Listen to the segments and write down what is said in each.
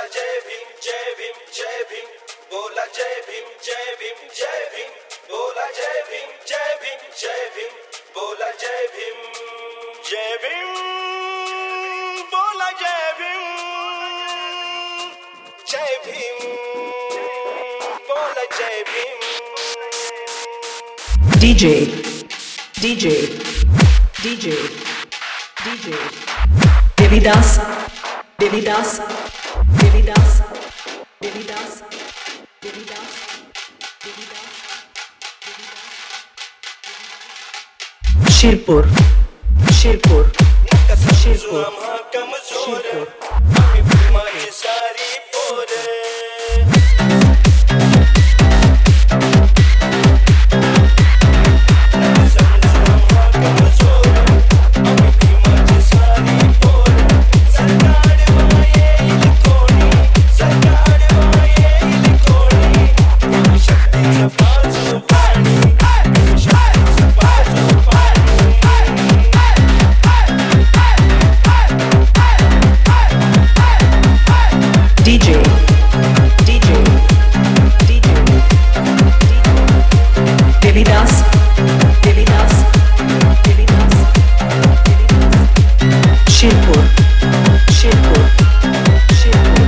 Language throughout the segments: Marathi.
जय भीम जय भीम जय भीम बोला जय भीम जय भीम जय भीम बोला जय भीम जय भीम जय भीम बोला जय भीम बोला जय भीम बोला जय Bhim DJ DJ DJ DJ Devidas Devidas Devidas Devidas Devidas Shirpur Shirpur Shirpur Shirpur सारी पोरे DJ DJ DJ Devidas Devidas Devidas Shirpur Shirpur Shirpur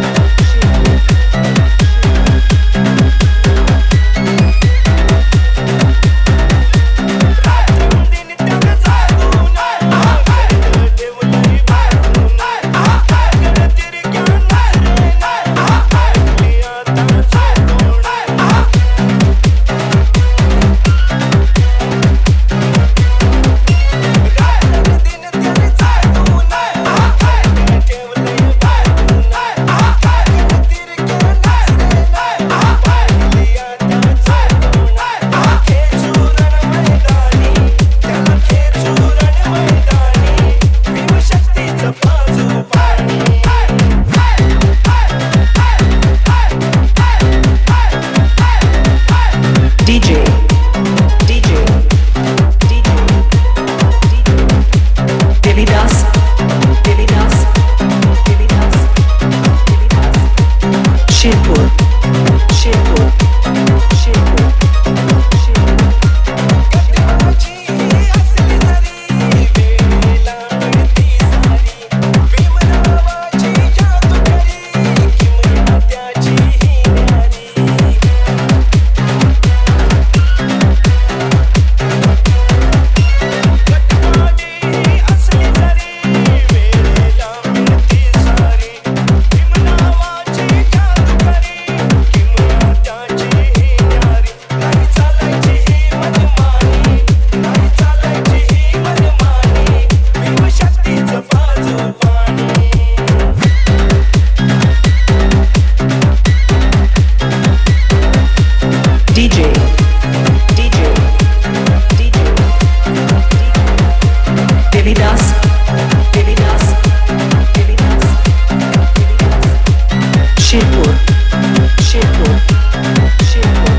DJ DJ DJ Devidas Devidas Devidas Devidas Shirpur Shirpur Shirpur DJ DJ DJ Devidas Devidas Devidas Shirpur Shirpur Shirpur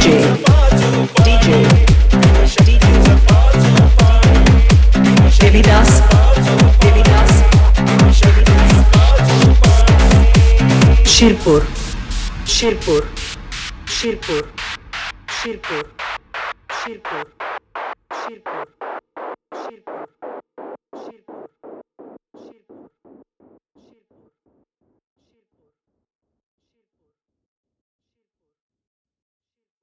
DJ Devidas Shirpur Shirpur Shirpur Shirpur Shirpur Shirpur